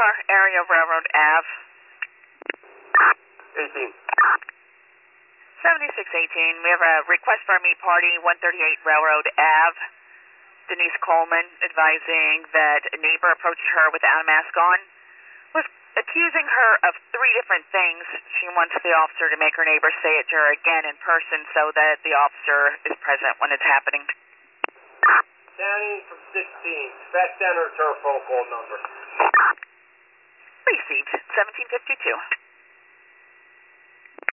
car, area Railroad Ave. 18. 7618, we have a request for a meet party, 138 Railroad Ave. Denise Coleman advising that a neighbor approached her without a mask on, was accusing her of 3 different things. She wants the officer to make her neighbor say it to her again in person so that the officer is present when it's happening. Downing from 16. Fast down or return phone call number. Received, 1752.